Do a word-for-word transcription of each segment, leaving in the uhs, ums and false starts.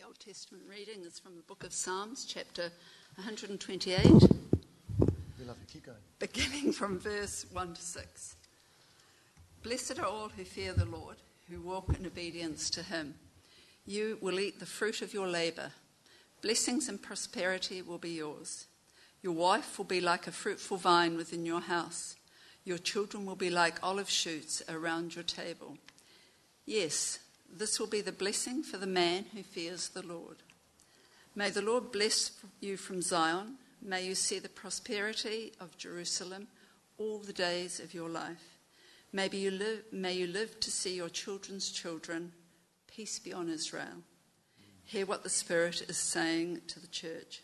Old Testament reading is from the book of Psalms, chapter one hundred twenty-eight. We love it. Keep going. Beginning from verse one to six. Blessed are all who fear the Lord, who walk in obedience to him. You will eat the fruit of your labour. Blessings and prosperity will be yours. Your wife will be like a fruitful vine within your house. Your children will be like olive shoots around your table. Yes, this will be the blessing for the man who fears the Lord. May the Lord bless you from Zion. May you see the prosperity of Jerusalem all the days of your life. Maybe you live, may you live to see your children's children. Peace be on Israel. Hear what the Spirit is saying to the church.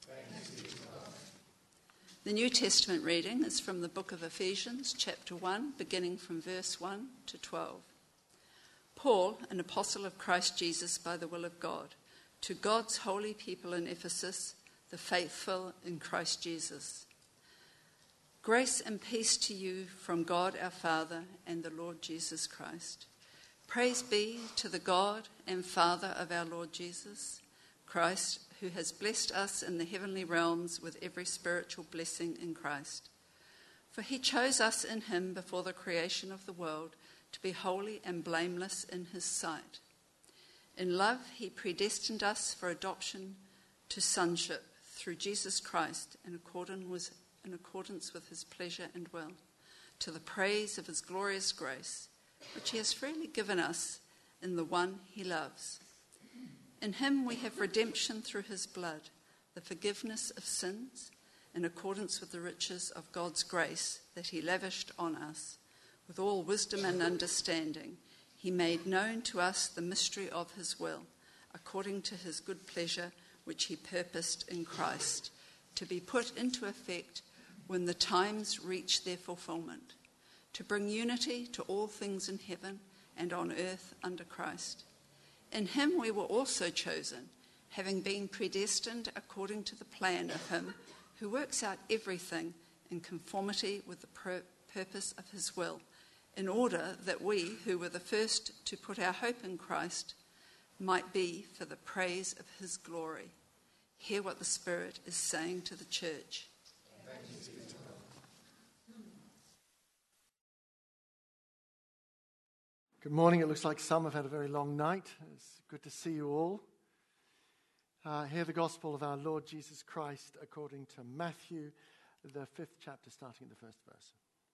The New Testament reading is from the book of Ephesians, chapter one, beginning from verse one to twelve. Paul, an apostle of Christ Jesus by the will of God, to God's holy people in Ephesus, the faithful in Christ Jesus. Grace and peace to you from God our Father and the Lord Jesus Christ. Praise be to the God and Father of our Lord Jesus Christ, who has blessed us in the heavenly realms with every spiritual blessing in Christ. For he chose us in him before the creation of the world to be holy and blameless in his sight. In love, he predestined us for adoption to sonship through Jesus Christ in accordance with, in accordance with his pleasure and will, to the praise of his glorious grace, which he has freely given us in the one he loves. In him we have redemption through his blood, the forgiveness of sins, in accordance with the riches of God's grace that he lavished on us. With all wisdom and understanding, he made known to us the mystery of his will, according to his good pleasure, which he purposed in Christ, to be put into effect when the times reach their fulfillment, to bring unity to all things in heaven and on earth under Christ. In him we were also chosen, having been predestined according to the plan of him who works out everything in conformity with the pur- purpose of his will, in order that we, who were the first to put our hope in Christ, might be for the praise of his glory. Hear what the Spirit is saying to the church. Thanks be to God. Good morning. It looks like some have had a very long night. It's good to see you all. Uh, hear the gospel of our Lord Jesus Christ according to Matthew, the fifth chapter, starting at the first verse.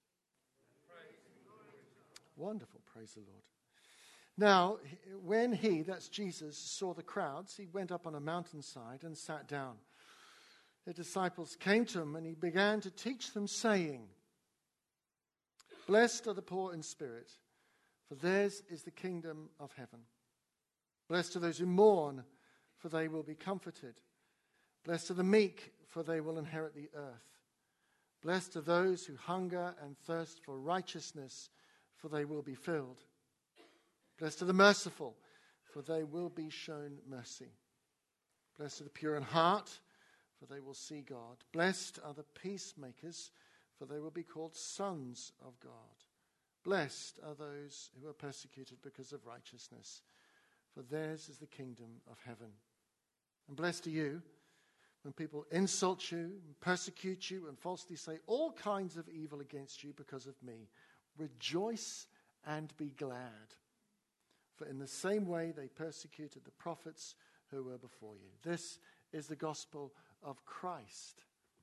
Wonderful, praise the Lord. Now, when he, that's Jesus, saw the crowds, he went up on a mountainside and sat down. The disciples came to him and he began to teach them, saying, Blessed are the poor in spirit, for theirs is the kingdom of heaven. Blessed are those who mourn, for they will be comforted. Blessed are the meek, for they will inherit the earth. Blessed are those who hunger and thirst for righteousness, for they will be filled. Blessed are the merciful, for they will be shown mercy. Blessed are the pure in heart, for they will see God. Blessed are the peacemakers, for they will be called sons of God. Blessed are those who are persecuted because of righteousness, for theirs is the kingdom of heaven. And blessed are you when people insult you, persecute you, and falsely say all kinds of evil against you because of me. Rejoice and be glad, for in the same way they persecuted the prophets who were before you. This is the gospel of Christ.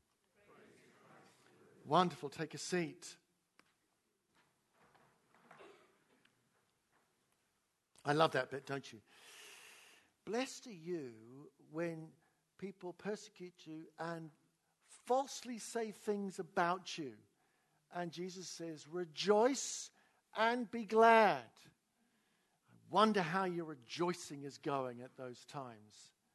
Wonderful. Take a seat. I love that bit, don't you? Blessed are you when people persecute you and falsely say things about you. And Jesus says, rejoice and be glad. I wonder how your rejoicing is going at those times.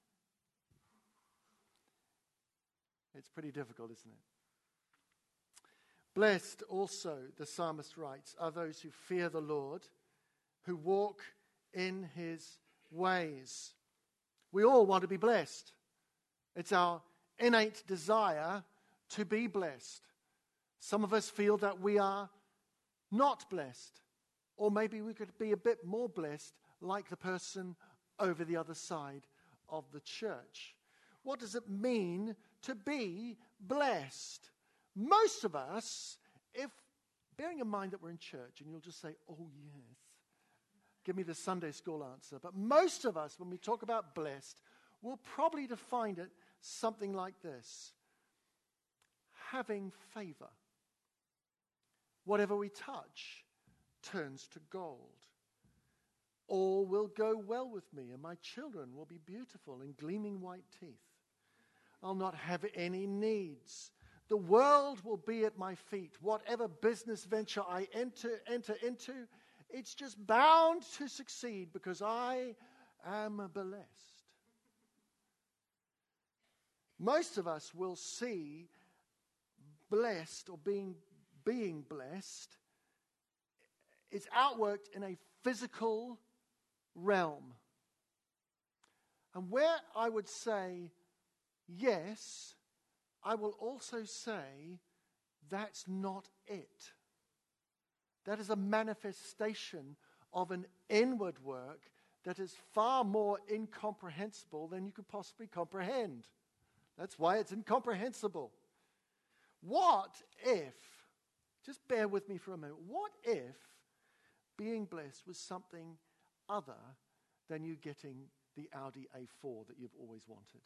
It's pretty difficult, isn't it? Blessed also, the psalmist writes, are those who fear the Lord, who walk in his ways. We all want to be blessed. It's our innate desire to be blessed. Some of us feel that we are not blessed. Or maybe we could be a bit more blessed like the person over the other side of the church. What does it mean to be blessed? Most of us, if bearing in mind that we're in church, and you'll just say, oh yes, give me the Sunday school answer. But most of us, when we talk about blessed, will probably define it something like this: having favor. Whatever we touch turns to gold. All will go well with me, and my children will be beautiful in gleaming white teeth. I'll not have any needs. The world will be at my feet. Whatever business venture I enter, enter into, it's just bound to succeed because I am blessed. Most of us will see blessed or being, being blessed is outworked in a physical realm. And where I would say yes, I will also say that's not it. That is a manifestation of an inward work that is far more incomprehensible than you could possibly comprehend. That's why it's incomprehensible. What if, just bear with me for a moment, what if being blessed was something other than you getting the Audi A four that you've always wanted?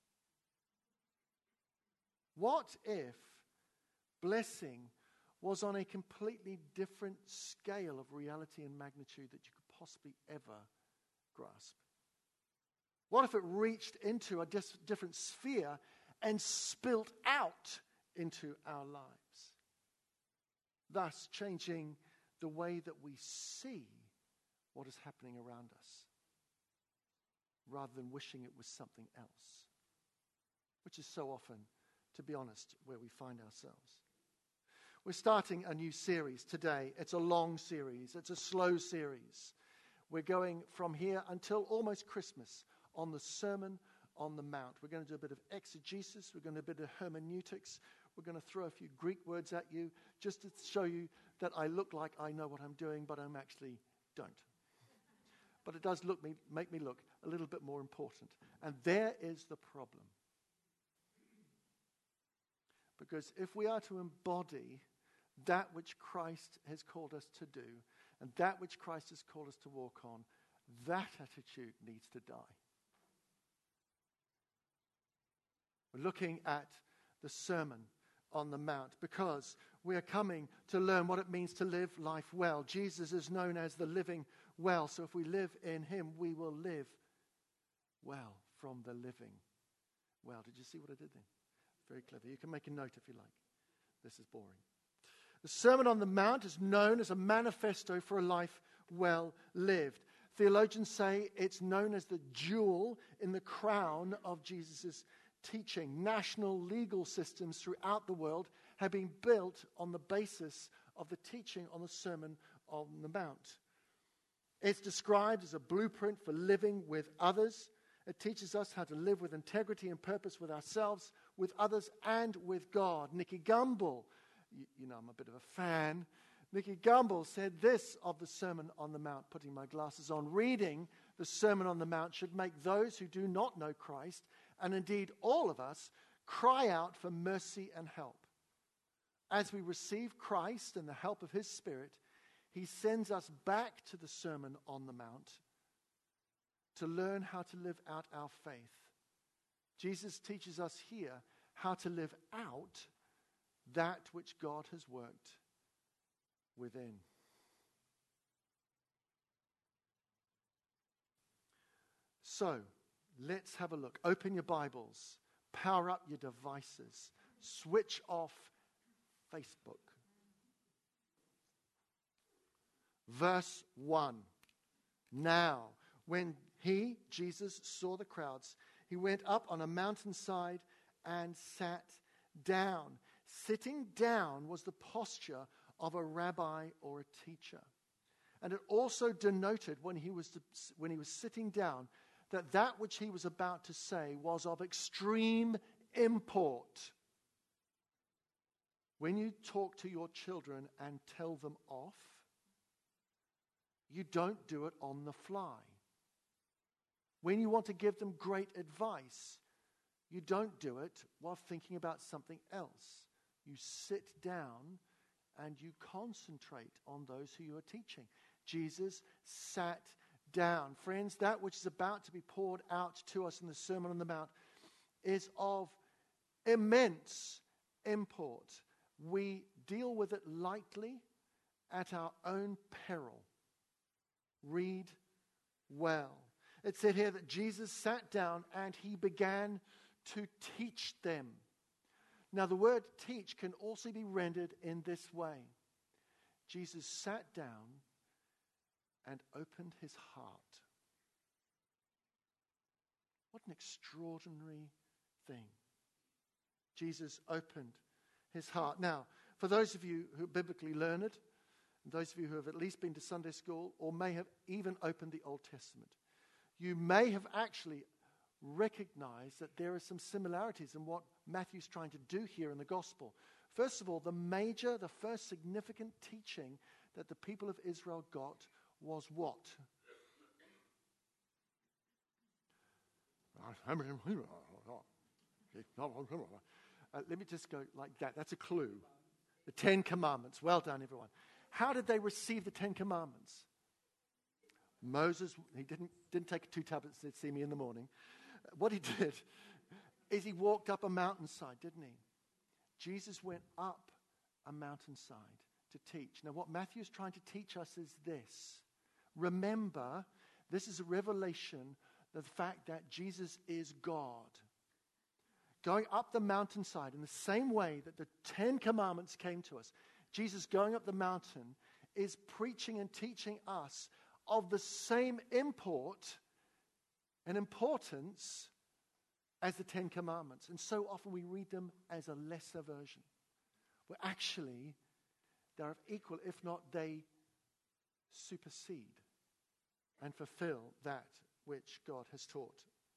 What if blessing was on a completely different scale of reality and magnitude that you could possibly ever grasp? What if it reached into a dis- different sphere and spilt out into our lives, thus changing the way that we see what is happening around us, rather than wishing it was something else, which is so often, to be honest, where we find ourselves. We're starting a new series today. It's a long series. It's a slow series. We're going from here until almost Christmas on the Sermon on the Mount. We're going to do a bit of exegesis. We're going to do a bit of hermeneutics. We're going to throw a few Greek words at you just to show you that I look like I know what I'm doing, but I'm actually don't. But it does look me, make me look a little bit more important. And there is the problem. Because if we are to embody that which Christ has called us to do, and that which Christ has called us to walk on, that attitude needs to die. We're looking at the Sermon on the Mount because we are coming to learn what it means to live life well. Jesus is known as the living well. So if we live in him, we will live well from the living well. Did you see what I did there? Very clever. You can make a note if you like. This is boring. The Sermon on the Mount is known as a manifesto for a life well lived. Theologians say it's known as the jewel in the crown of Jesus' teaching. National legal systems throughout the world have been built on the basis of the teaching on the Sermon on the Mount. It's described as a blueprint for living with others. It teaches us how to live with integrity and purpose with ourselves, with others, and with God. Nicky Gumbel, you, you know I'm a bit of a fan. Nicky Gumbel said this of the Sermon on the Mount, putting my glasses on: reading the Sermon on the Mount should make those who do not know Christ, and indeed all of us, cry out for mercy and help. As we receive Christ and the help of his Spirit, he sends us back to the Sermon on the Mount to learn how to live out our faith. Jesus teaches us here how to live out that which God has worked within. So, let's have a look. Open your Bibles. Power up your devices. Switch off Facebook. Verse one. Now, when he, Jesus, saw the crowds, he went up on a mountainside and sat down. Sitting down was the posture of a rabbi or a teacher. And it also denoted when he was when he was sitting down that that which he was about to say was of extreme import. When you talk to your children and tell them off, you don't do it on the fly. When you want to give them great advice, you don't do it while thinking about something else. You sit down and you concentrate on those who you are teaching. Jesus sat down. Friends, that which is about to be poured out to us in the Sermon on the Mount is of immense import. We deal with it lightly at our own peril. Read well. It said here that Jesus sat down and he began to teach them. Now, the word teach can also be rendered in this way. Jesus sat down and opened his heart. What an extraordinary thing. Jesus opened his heart. Now, for those of you who are biblically learned, and those of you who have at least been to Sunday school or may have even opened the Old Testament, you may have actually recognized that there are some similarities in what Matthew's trying to do here in the gospel. First of all, the major, the first significant teaching that the people of Israel got was what? Uh, let me just go like that. That's a clue. The Ten Commandments. Well done, everyone. How did they receive the Ten Commandments? Moses, he didn't, didn't take two tablets to see me in the morning. What he did is he walked up a mountainside, didn't he? Jesus went up a mountainside to teach. Now, what Matthew is trying to teach us is this. Remember, this is a revelation of the fact that Jesus is God. Going up the mountainside in the same way that the Ten Commandments came to us, Jesus going up the mountain is preaching and teaching us of the same import and importance as the Ten Commandments. And so often we read them as a lesser version, where actually they're of equal, if not they supersede and fulfill that which God has taught.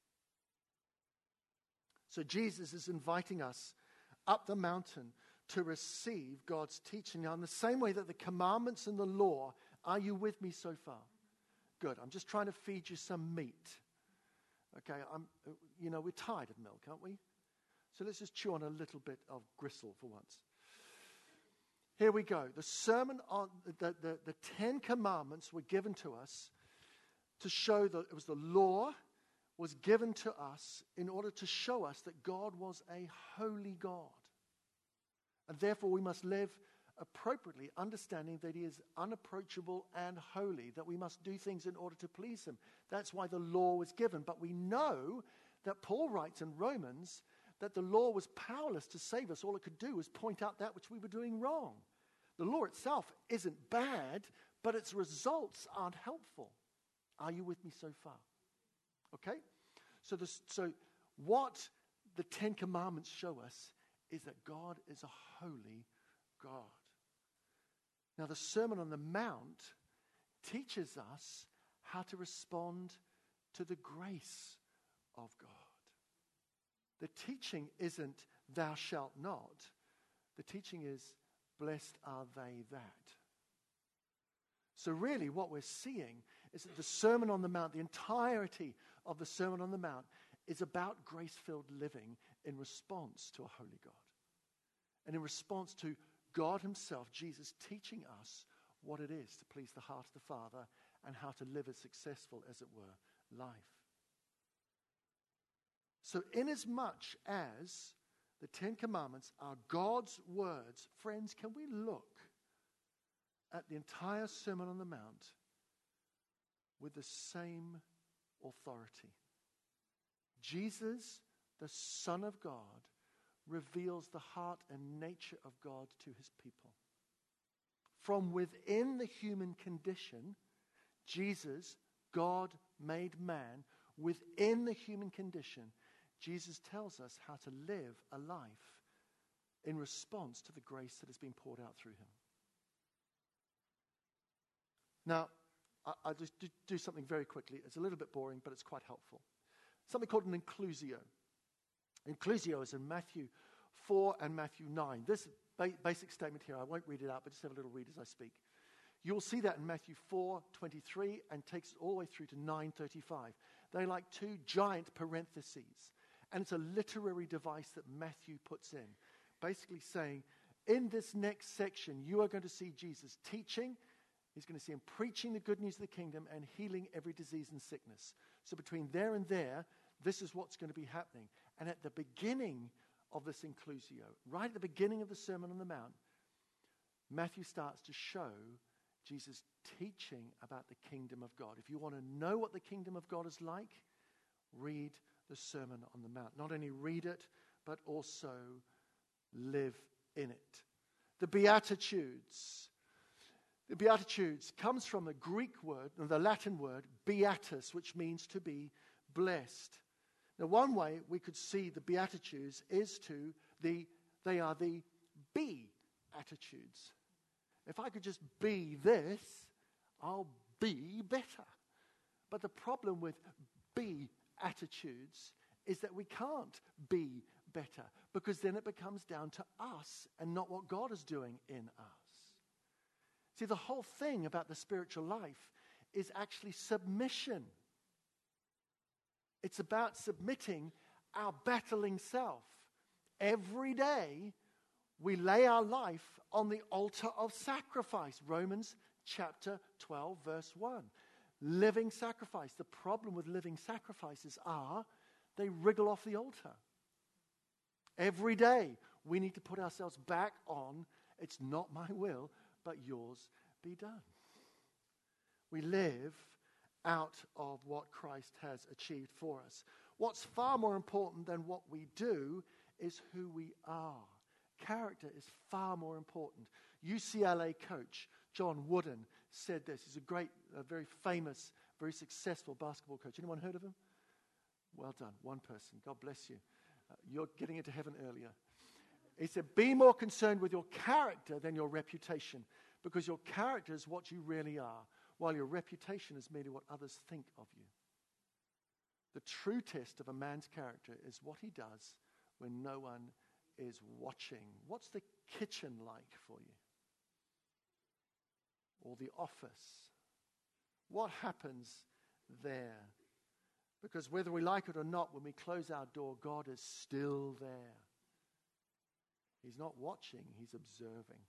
So Jesus is inviting us up the mountain to receive God's teaching. Now, in the same way that the commandments and the law, are you with me so far? Good. I'm just trying to feed you some meat. Okay, I'm, you know, we're tired of milk, aren't we? So let's just chew on a little bit of gristle for once. Here we go. The sermon on the, the, the Ten Commandments were given to us to show that it was the law was given to us in order to show us that God was a holy God. And therefore we must live appropriately, understanding that he is unapproachable and holy, that we must do things in order to please him. That's why the law was given. But we know that Paul writes in Romans that the law was powerless to save us. All it could do was point out that which we were doing wrong. The law itself isn't bad, but its results aren't helpful. Are you with me so far? Okay? So, this, so what the Ten Commandments show us is that God is a holy God. Now, the Sermon on the Mount teaches us how to respond to the grace of God. The teaching isn't thou shalt not. The teaching is blessed are they that. So really what we're seeing is that the Sermon on the Mount, the entirety of the Sermon on the Mount, is about grace-filled living in response to a holy God. And in response to God himself, Jesus, teaching us what it is to please the heart of the Father and how to live a successful, as it were, life. So inasmuch as the Ten Commandments are God's words, friends, can we look at the entire Sermon on the Mount with the same authority? Jesus, the Son of God, reveals the heart and nature of God to his people. From within the human condition, Jesus, God made man, within the human condition, Jesus tells us how to live a life in response to the grace that has been poured out through him. Now, I, I'll just do, do something very quickly. It's a little bit boring, but it's quite helpful. Something called an inclusio. Inclusio is in Matthew four and Matthew nine. This ba- basic statement here, I won't read it out, but just have a little read as I speak. You'll see that in Matthew four twenty-three and takes it all the way through to nine thirty-five. They're like two giant parentheses. And it's a literary device that Matthew puts in, basically saying, in this next section, you are going to see Jesus teaching. He's going to see him preaching the good news of the kingdom and healing every disease and sickness. So between there and there, this is what's going to be happening. And at the beginning of this inclusio, right at the beginning of the Sermon on the Mount, Matthew starts to show Jesus teaching about the kingdom of God. If you want to know what the kingdom of God is like, read the Sermon on the Mount. Not only read it, but also live in it. The Beatitudes. The Beatitudes comes from the Greek word, the Latin word, beatus, which means to be blessed. Now, one way we could see the Beatitudes is to the, they are the be-attitudes. If I could just be this, I'll be better. But the problem with be-attitudes is that we can't be better, because then it becomes down to us and not what God is doing in us. See, the whole thing about the spiritual life is actually submission. It's about submitting our battling self. Every day, we lay our life on the altar of sacrifice. Romans chapter twelve, verse one. Living sacrifice. The problem with living sacrifices are they wriggle off the altar. Every day, we need to put ourselves back on, it's not my will, but yours be done. We live out of what Christ has achieved for us. What's far more important than what we do is who we are. Character is far more important. U C L A coach John Wooden said this. He's a great, a very famous, very successful basketball coach. Anyone heard of him? Well done, one person. God bless you. Uh, you're getting into heaven earlier. He said, be more concerned with your character than your reputation, because your character is what you really are, while your reputation is merely what others think of you. The true test of a man's character is what he does when no one is watching. What's the kitchen like for you? Or the office? What happens there? Because whether we like it or not, when we close our door, God is still there. He's not watching, he's observing.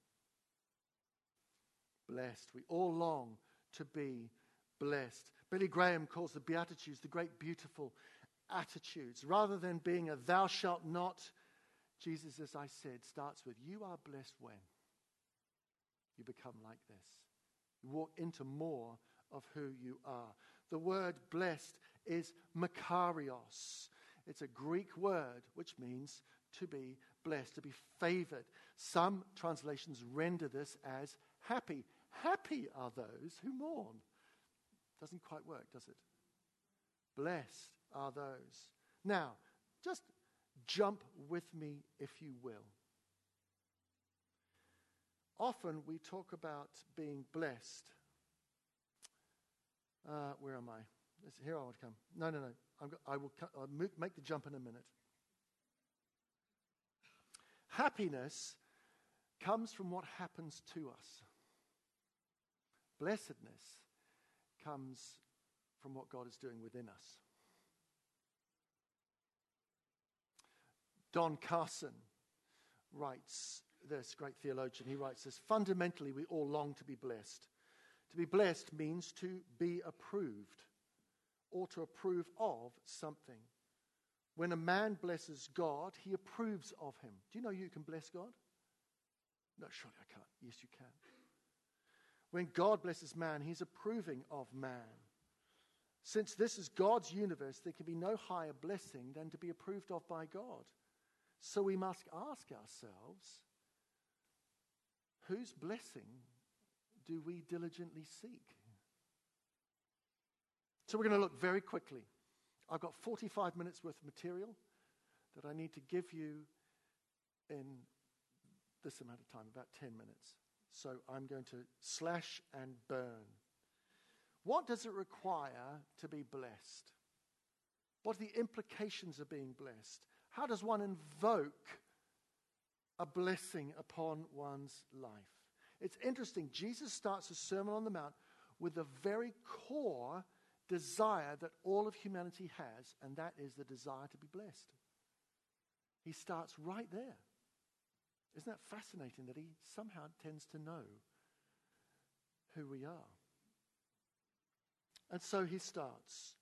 Blessed. We all long to be blessed. Billy Graham calls the Beatitudes the great beautiful attitudes. Rather than being a thou shalt not, Jesus, as I said, starts with you are blessed when you become like this. You walk into more of who you are. The word blessed is makarios. It's a Greek word which means to be blessed, to be favored. Some translations render this as happy. Happy are those who mourn. Doesn't quite work, does it? Blessed are those. Now, just jump with me, if you will. Often we talk about being blessed. Uh, where am I? Here I want to come. No, no, no. I'm go- I will co- I'll mo- make the jump in a minute. Happiness comes from what happens to us. Blessedness comes from what God is doing within us. Don Carson writes this, great theologian. He writes this: fundamentally, we all long to be blessed. To be blessed means to be approved or to approve of something. When a man blesses God, he approves of him. Do you know you can bless God? No, surely I can't. Yes, you can. When God blesses man, he's approving of man. Since this is God's universe, there can be no higher blessing than to be approved of by God. So we must ask ourselves, whose blessing do we diligently seek? So we're going to look very quickly. I've got forty-five minutes worth of material that I need to give you in this amount of time, about ten minutes. So I'm going to slash and burn. What does it require to be blessed? What are the implications of being blessed? How does one invoke a blessing upon one's life? It's interesting. Jesus starts the Sermon on the Mount with the very core desire that all of humanity has, and that is the desire to be blessed. He starts right there. Isn't that fascinating that he somehow tends to know who we are? And so he starts.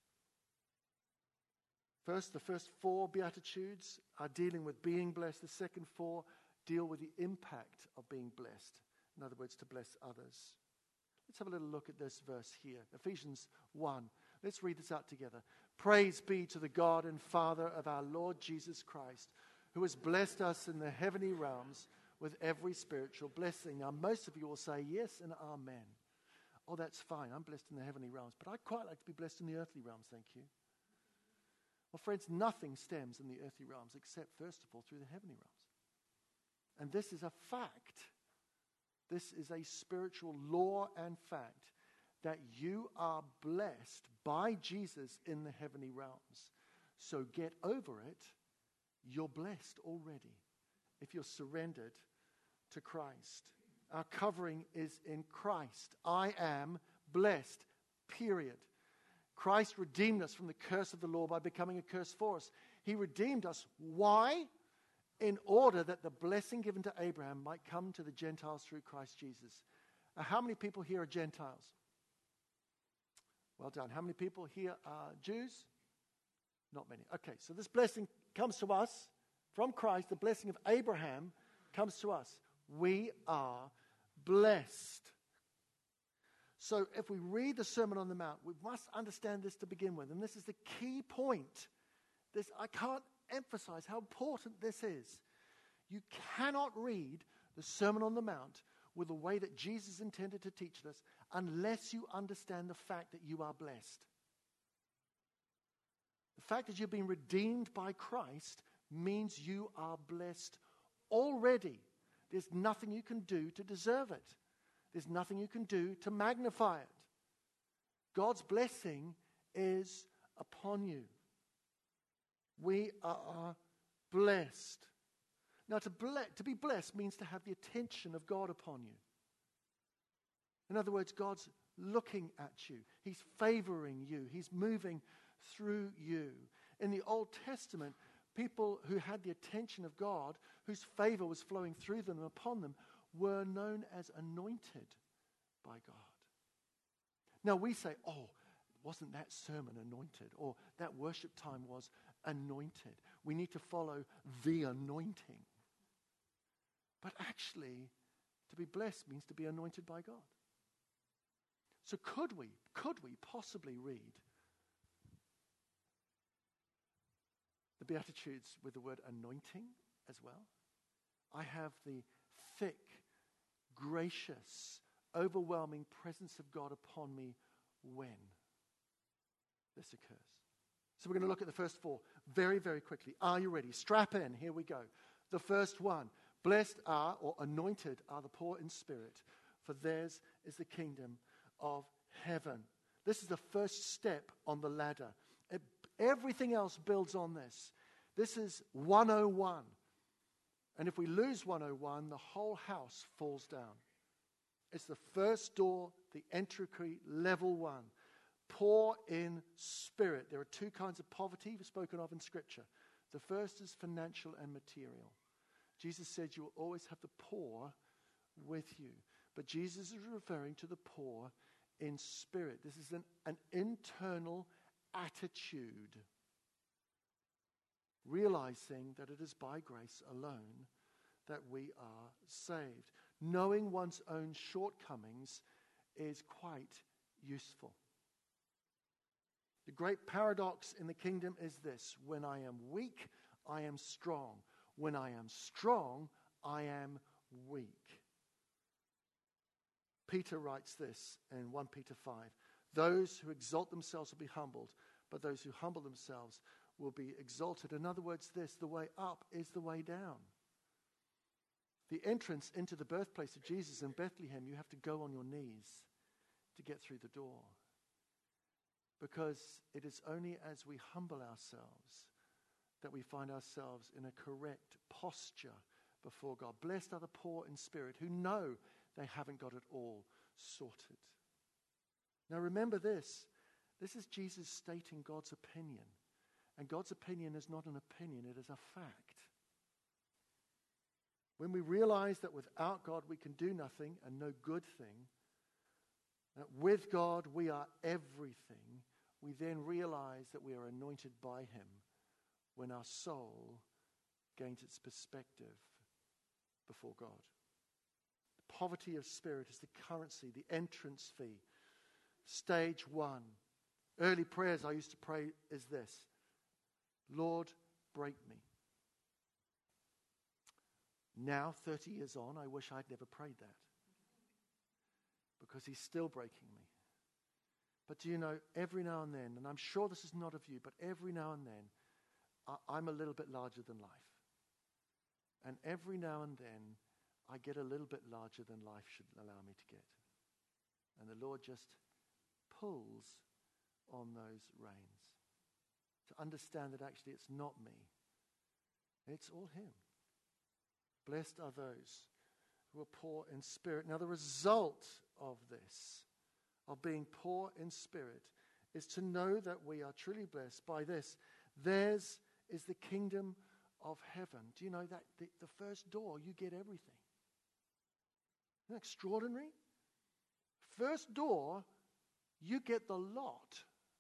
First, the first four Beatitudes are dealing with being blessed. The second four deal with the impact of being blessed. In other words, to bless others. Let's have a little look at this verse here. Ephesians one. Let's read this out together. Praise be to the God and Father of our Lord Jesus Christ, who has blessed us in the heavenly realms with every spiritual blessing. Now, most of you will say yes and amen. Oh, that's fine. I'm blessed in the heavenly realms, but I'd quite like to be blessed in the earthly realms, thank you. Well, friends, nothing stems in the earthly realms except, first of all, through the heavenly realms. And this is a fact. This is a spiritual law and fact that you are blessed by Jesus in the heavenly realms. So get over it. You're blessed already if you're surrendered to Christ. Our covering is in Christ. I am blessed, period. Christ redeemed us from the curse of the law by becoming a curse for us. He redeemed us. Why? In order that the blessing given to Abraham might come to the Gentiles through Christ Jesus. Now, how many people here are Gentiles? Well done. How many people here are Jews? Not many. Okay, so this blessing comes to us from Christ. The blessing of Abraham comes to us. We are blessed. So if we read the Sermon on the Mount, we must understand this to begin with. And this is the key point. This, I can't emphasize how important this is. You cannot read the Sermon on the Mount with the way that Jesus intended to teach this unless you understand the fact that you are blessed. The fact that you've been redeemed by Christ means you are blessed already. There's nothing you can do to deserve it. There's nothing you can do to magnify it. God's blessing is upon you. We are blessed. Now, to, ble- to be blessed means to have the attention of God upon you. In other words, God's looking at you. He's favoring you. He's moving through you. In the Old Testament, people who had the attention of God, whose favor was flowing through them and upon them, were known as anointed by God. Now we say, oh, wasn't that sermon anointed? Or that worship time was anointed. We need to follow the anointing. But actually, to be blessed means to be anointed by God. So could we, could we possibly read the Beatitudes with the word anointing as well? I have the thick, gracious, overwhelming presence of God upon me when this occurs. So we're going to look at the first four very, very quickly. Are you ready? Strap in. Here we go. The first one. Blessed are, or anointed are the poor in spirit, for theirs is the kingdom of heaven. This is the first step on the ladder. It, everything else builds on this. This is one oh one. And if we lose one oh one, the whole house falls down. It's the first door, the entry, level one. Poor in spirit. There are two kinds of poverty spoken of in Scripture. The first is financial and material. Jesus said you will always have the poor with you. But Jesus is referring to the poor in spirit. This is an, an internal attitude. Realizing that it is by grace alone that we are saved. Knowing one's own shortcomings is quite useful. The great paradox in the kingdom is this: when I am weak, I am strong. When I am strong, I am weak. Peter writes this in First Peter five. Those who exalt themselves will be humbled, but those who humble themselves will be exalted. In other words, this, the way up is the way down. The entrance into the birthplace of Jesus in Bethlehem, you have to go on your knees to get through the door. Because it is only as we humble ourselves that we find ourselves in a correct posture before God. Blessed are the poor in spirit who know they haven't got it all sorted. Now remember this, This is Jesus stating God's opinion. And God's opinion is not an opinion, it is a fact. When we realize that without God we can do nothing and no good thing, that with God we are everything, we then realize that we are anointed by Him when our soul gains its perspective before God. The poverty of spirit is the currency, the entrance fee. Stage one. Early prayers I used to pray is this: Lord, break me. Now, thirty years on, I wish I'd never prayed that, because He's still breaking me. But do you know, every now and then, and I'm sure this is not of you, but every now and then, I, I'm a little bit larger than life. And every now and then, I get a little bit larger than life should allow me to get. And the Lord just pulls on those reins to understand that actually it's not me. It's all Him. Blessed are those who are poor in spirit. Now, the result of this, of being poor in spirit, is to know that we are truly blessed by this. Theirs is the kingdom of heaven. Do you know that the, the first door, you get everything? Isn't that extraordinary? First door, you get the lot.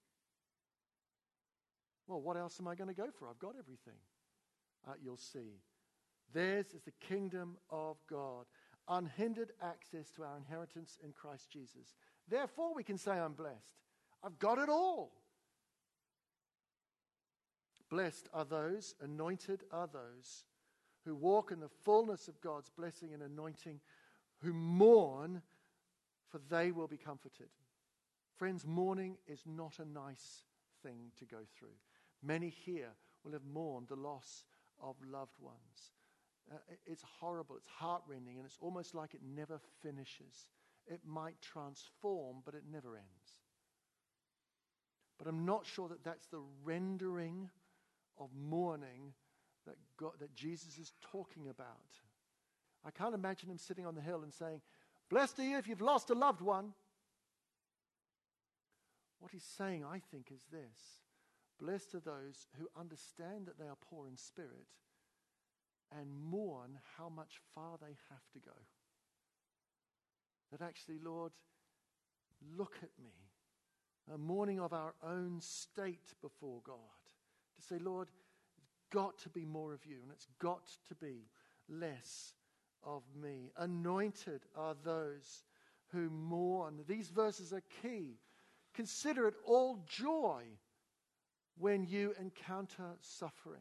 Well, what else am I going to go for? I've got everything. Uh, you'll see. Theirs is the kingdom of God. Unhindered access to our inheritance in Christ Jesus. Therefore, we can say, I'm blessed. I've got it all. Blessed are those, anointed are those, who walk in the fullness of God's blessing and anointing, who mourn, for they will be comforted. Friends, mourning is not a nice thing to go through. Many here will have mourned the loss of loved ones. Uh, it's horrible, it's heartrending, and it's almost like it never finishes. It might transform, but it never ends. But I'm not sure that that's the rendering of mourning that God, that Jesus is talking about. I can't imagine Him sitting on the hill and saying, blessed are you if you've lost a loved one. What He's saying, I think, is this: blessed are those who understand that they are poor in spirit and mourn how much far they have to go. That actually, Lord, look at me. A mourning of our own state before God. To say, Lord, it's got to be more of you, and it's got to be less of me. Anointed are those who mourn. These verses are key. Consider it all joy when you encounter suffering.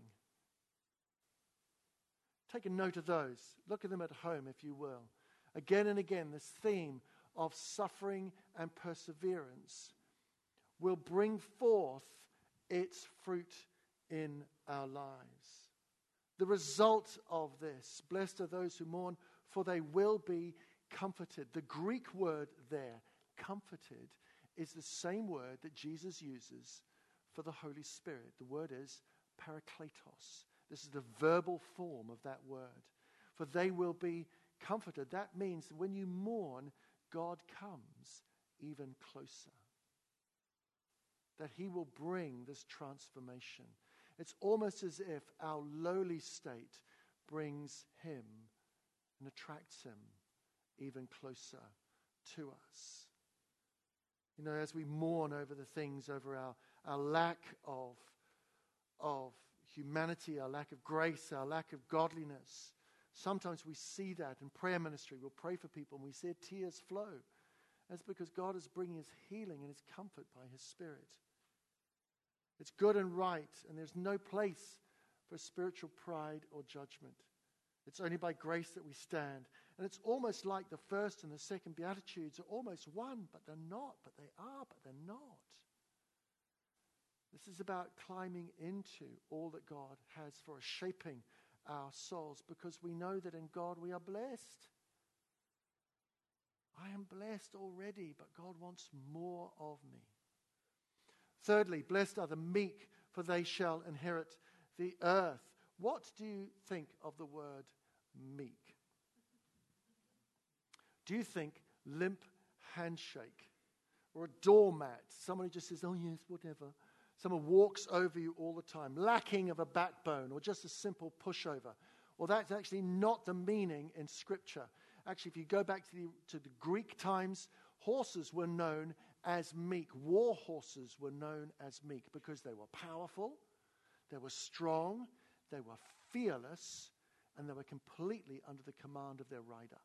Take a note of those. Look at them at home, if you will. Again and again, this theme of suffering and perseverance will bring forth its fruit in our lives. The result of this: blessed are those who mourn, for they will be comforted. The Greek word there, comforted, is the same word that Jesus uses for the Holy Spirit. The word is parakletos. This is the verbal form of that word. For they will be comforted. That means that when you mourn, God comes even closer. That He will bring this transformation. It's almost as if our lowly state brings Him and attracts Him even closer to us. You know, as we mourn over the things, over our, our lack of, of humanity, our lack of grace, our lack of godliness, sometimes we see that in prayer ministry. We'll pray for people and we see tears flow. That's because God is bringing His healing and His comfort by His Spirit. It's good and right, and there's no place for spiritual pride or judgment. It's only by grace that we stand. And it's almost like the first and the second Beatitudes are almost one, but they're not, but they are, but they're not. This is about climbing into all that God has for us, shaping our souls, because we know that in God we are blessed. I am blessed already, but God wants more of me. Thirdly, blessed are the meek, for they shall inherit the earth. What do you think of the word meek? Do you think limp handshake? or a doormat, someone who just says, oh yes, whatever. Someone walks over you all the time, lacking of a backbone, or just a simple pushover. Well, that's actually not the meaning in Scripture. Actually, if you go back to the, to the Greek times, horses were known as meek. War horses were known as meek because they were powerful, they were strong, they were fearless, and they were completely under the command of their rider.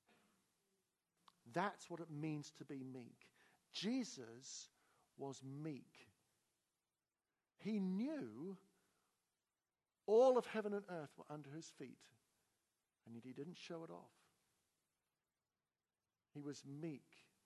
That's what it means to be meek. Jesus was meek. He knew all of heaven and earth were under his feet, and yet he didn't show it off. He was meek.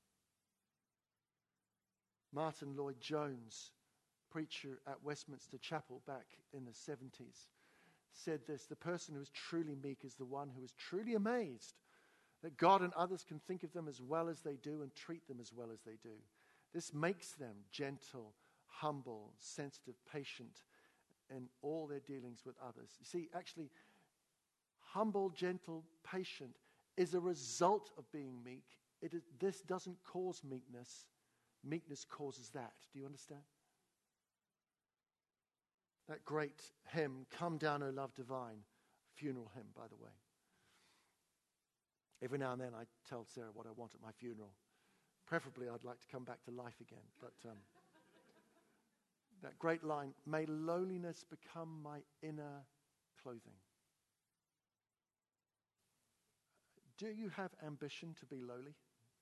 Martin Lloyd-Jones, preacher at Westminster Chapel back in the seventies, said this: the person who is truly meek is the one who is truly amazed that God and others can think of them as well as they do and treat them as well as they do. This makes them gentle, humble, sensitive, patient in all their dealings with others. You see, actually, humble, gentle, patient is a result of being meek. It is, this doesn't cause meekness. Meekness causes that. Do you understand? That great hymn, Come Down, O Love Divine, funeral hymn, by the way. Every now and then I tell Sarah what I want at my funeral. Preferably I'd like to come back to life again. But um, that great line, may lowliness become my inner clothing. Do you have ambition to be lowly?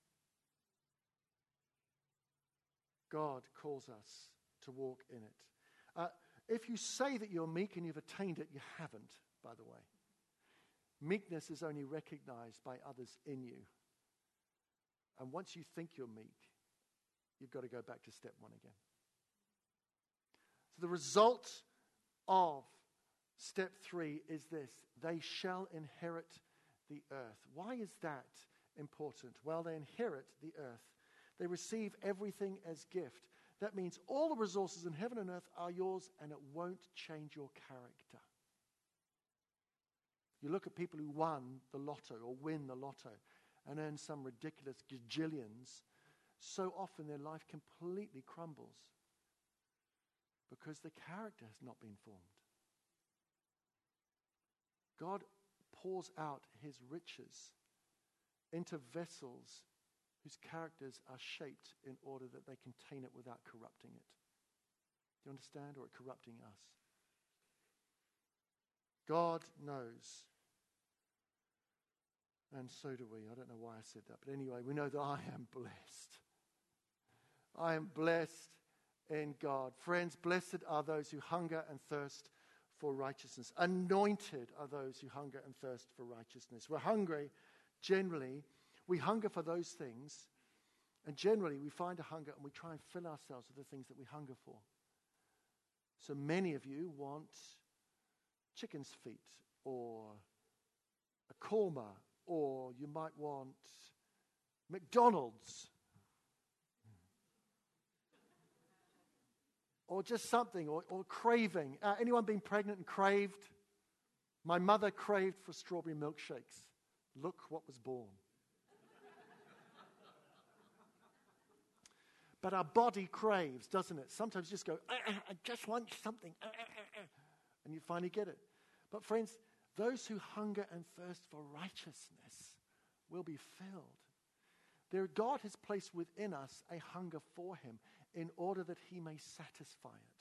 God calls us to walk in it. Uh, if you say that you're meek and you've attained it, you haven't, by the way. Meekness is only recognized by others in you. And once you think you're meek, you've got to go back to step one again. So the result of step three is this: they shall inherit the earth. Why is that important? Well, they inherit the earth. They receive everything as gift. That means all the resources in heaven and earth are yours, and it won't change your character. You look at people who won the lotto or win the lotto and earn some ridiculous gajillions, so often their life completely crumbles because the character has not been formed. God pours out his riches into vessels whose characters are shaped in order that they contain it without corrupting it. Do you understand? Or it corrupting us. God knows. And so do we. I don't know why I said that. But anyway, we know that I am blessed. I am blessed in God. Friends, blessed are those who hunger and thirst for righteousness. Anointed are those who hunger and thirst for righteousness. We're hungry, generally. We hunger for those things. And generally, we find a hunger and we try and fill ourselves with the things that we hunger for. So many of you want chicken's feet or a korma, or you might want McDonald's. Or just something, or, or craving. Uh, anyone been pregnant and craved? My mother craved for strawberry milkshakes. Look what was born. But our body craves, doesn't it? Sometimes you just go, uh, uh, I just want something. Uh, uh, uh, uh, and you finally get it. But friends, those who hunger and thirst for righteousness will be filled. There, God has placed within us a hunger for him in order that he may satisfy it.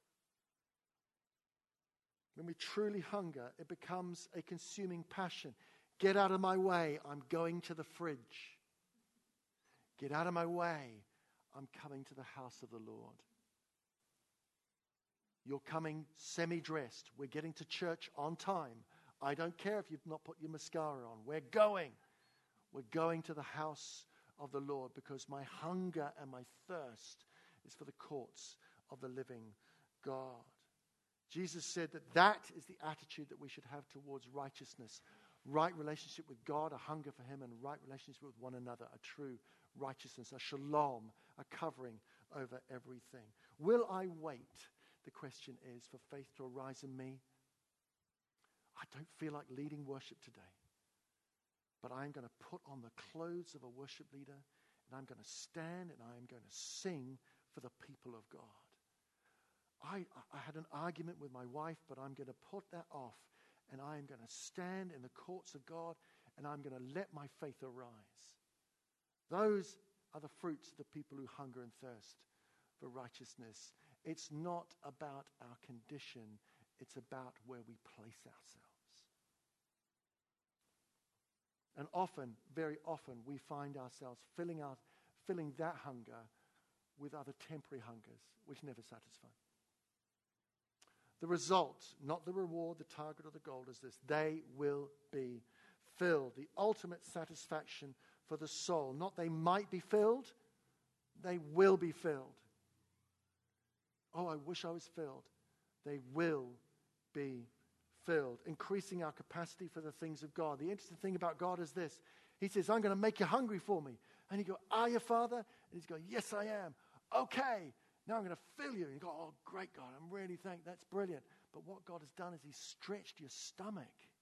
When we truly hunger, it becomes a consuming passion. Get out of my way, I'm going to the fridge. Get out of my way, I'm coming to the house of the Lord. You're coming semi-dressed. We're getting to church on time. I don't care if you've not put your mascara on. We're going. We're going to the house of the Lord because my hunger and my thirst is for the courts of the living God. Jesus said that that is the attitude that we should have towards righteousness. Right relationship with God, a hunger for him, and right relationship with one another, a true righteousness, a shalom, a covering over everything. Will I wait, the question is, for faith to arise in me? I don't feel like leading worship today, but I'm going to put on the clothes of a worship leader and I'm going to stand and I am going to sing for the people of God. I, I had an argument with my wife, but I'm going to put that off, and I am going to stand in the courts of God, and I'm going to let my faith arise. Those are the fruits of the people who hunger and thirst for righteousness. It's not about our condition. It's about where we place ourselves. And often, very often, we find ourselves filling out, filling that hunger with other temporary hungers, which never satisfy. The result, not the reward, the target, or the goal, is this: they will be filled. The ultimate satisfaction for the soul. Not they might be filled, they will be filled. Oh, I wish I was filled. They will be filled. Increasing our capacity for the things of God. The interesting thing about God is this. He says, I'm going to make you hungry for me. And you go, are you, Father? And he's going, yes, I am. Okay, now I'm going to fill you. And you go, oh, great God, I'm really thankful. That's brilliant. But what God has done is he's stretched your stomach.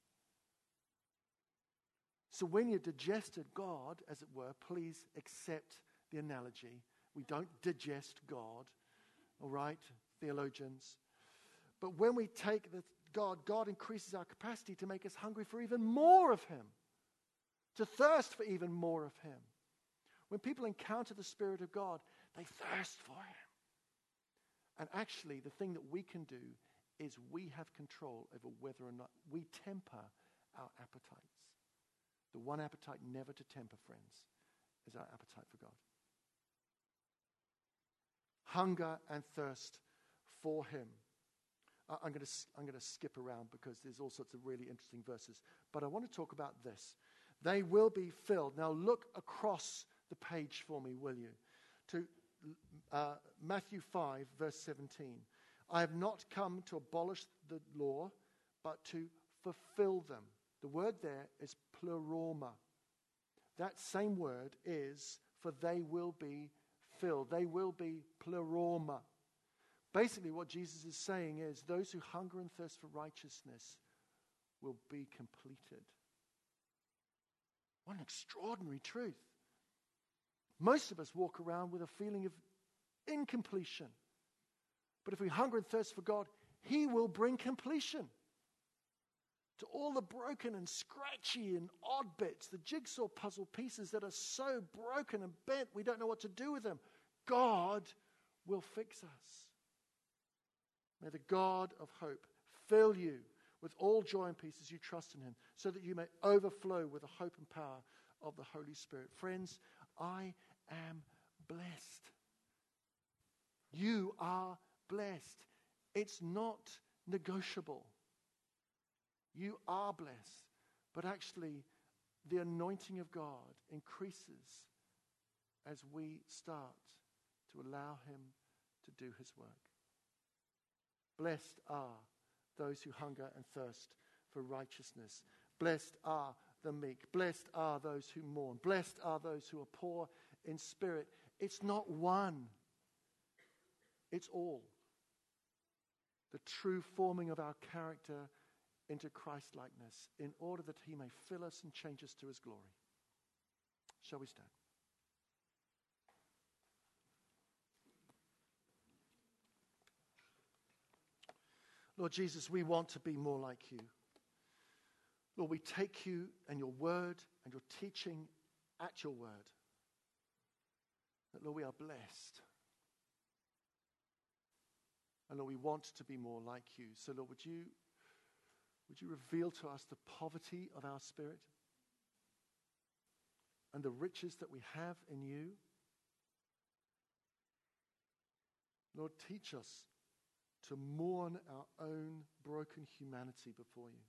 So when you digested God, as it were, please accept the analogy. We don't digest God, all right, theologians. But when we take the God, God increases our capacity to make us hungry for even more of him, to thirst for even more of him. When people encounter the Spirit of God, they thirst for him. And actually, the thing that we can do is we have control over whether or not we temper our appetites. The one appetite never to temper, friends, is our appetite for God. Hunger and thirst for him. Uh, I'm going to I'm going to skip around because there's all sorts of really interesting verses. But I want to talk about this. They will be filled. Now look across the page for me, will you? To uh, Matthew five, verse seventeen. I have not come to abolish the law, but to fulfill them. The word there is pleroma. That same word is for they will be filled. They will be pleroma. Basically what Jesus is saying is those who hunger and thirst for righteousness will be completed. What an extraordinary truth. Most of us walk around with a feeling of incompletion. But if we hunger and thirst for God, he will bring completion to all the broken and scratchy and odd bits, the jigsaw puzzle pieces that are so broken and bent we don't know what to do with them. God will fix us. May the God of hope fill you with all joy and peace as you trust in him, so that you may overflow with the hope and power of the Holy Spirit. Friends, I am blessed. You are blessed. It's not negotiable. You are blessed. But actually, the anointing of God increases as we start to allow him to do his work. Blessed are those who hunger and thirst for righteousness. Blessed are the meek. Blessed are those who mourn. Blessed are those who are poor in spirit. It's not one. It's all. The true forming of our character into Christ-likeness in order that he may fill us and change us to his glory. Shall we stand? Lord Jesus, we want to be more like you. Lord, we take you and your word and your teaching at your word. That, Lord, we are blessed. And Lord, we want to be more like you. So, Lord, would you, would you reveal to us the poverty of our spirit and the riches that we have in you? Lord, teach us to mourn our own broken humanity before you.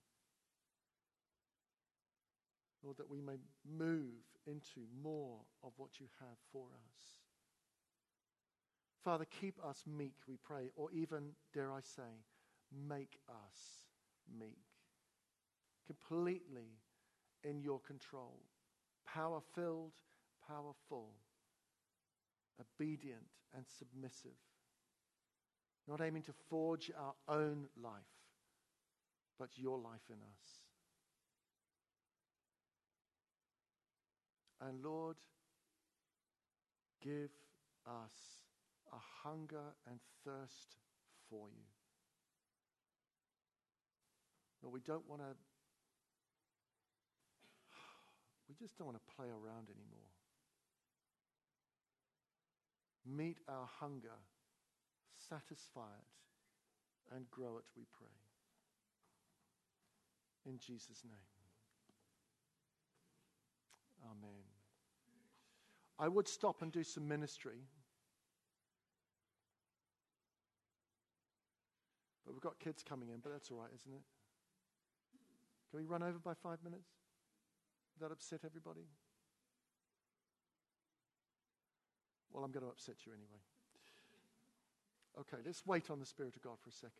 Lord, that we may move into more of what you have for us. Father, keep us meek, we pray, or even, dare I say, make us meek. Completely in your control. Power-filled, powerful, obedient and submissive. Not aiming to forge our own life, but your life in us. And Lord, Give us a hunger and thirst for you. Lord, we don't want to, we just don't want to play around anymore. Meet our hunger, satisfy it, and grow it, we pray. In Jesus' name. Amen. I would stop and do some ministry. But we've got kids coming in, but that's all right, isn't it? Can we run over by five minutes? Does that upset everybody? Well, I'm going to upset you anyway. Okay, let's wait on the Spirit of God for a second.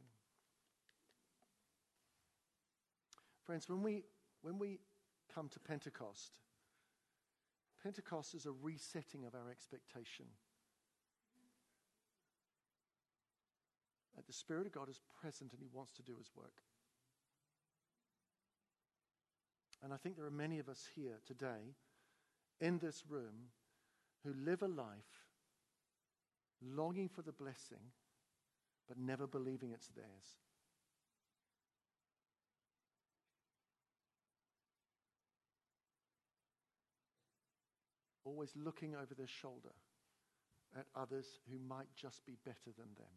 Friends, when we when we come to Pentecost, Pentecost is a resetting of our expectation. That the Spirit of God is present and He wants to do His work. And I think there are many of us here today, in this room, who live a life longing for the blessing, but never believing it's theirs. Always looking over their shoulder at others who might just be better than them.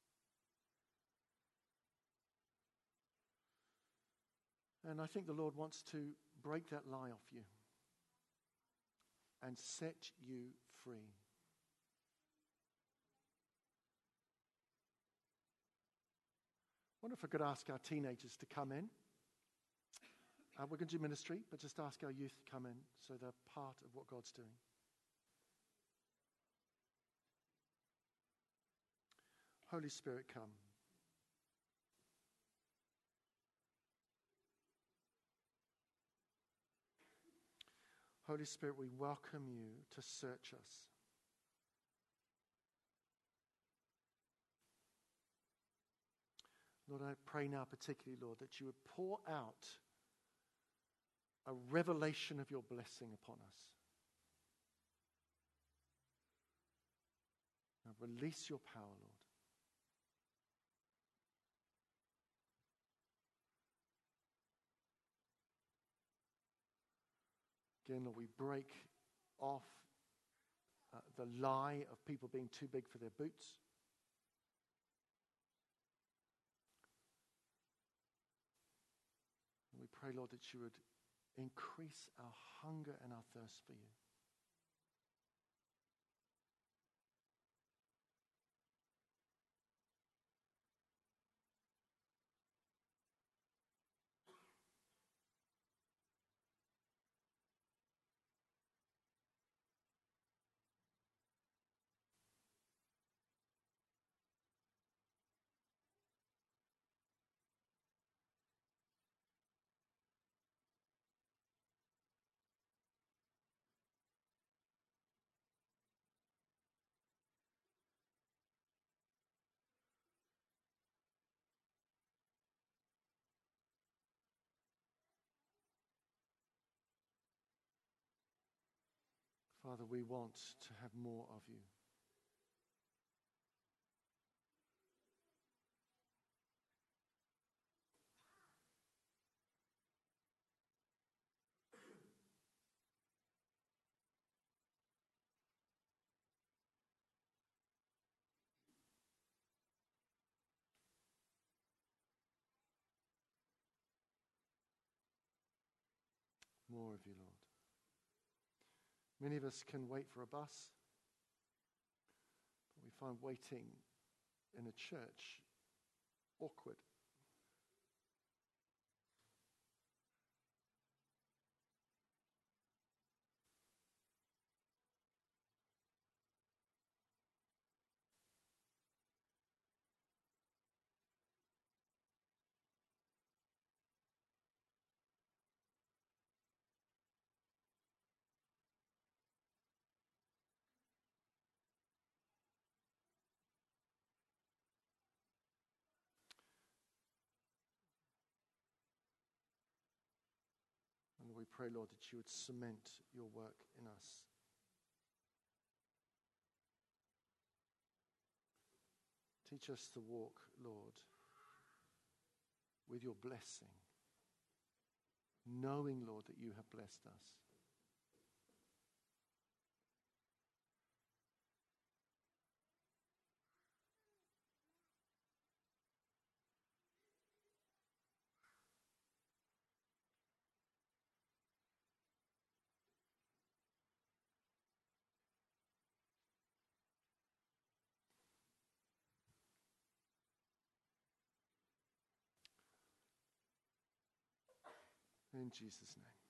And I think the Lord wants to break that lie off you and set you free. I wonder if I could ask our teenagers to come in. Uh, we're going to do ministry, but just ask our youth to come in so they're part of what God's doing. Holy Spirit, come. Holy Spirit, we welcome you to search us. Lord, I pray now particularly, Lord, that you would pour out a revelation of your blessing upon us. Now release your power, Lord. Again, Lord, we break off uh, the lie of people being too big for their boots. And we pray, Lord, that you would increase our hunger and our thirst for you. Father, we want to have more of you. More of you, Lord. Many of us can wait for a bus, but we find waiting in a church awkward. And we pray, Lord, that you would cement your work in us. Teach us to walk, Lord, with your blessing, knowing, Lord, that you have blessed us. In Jesus' name.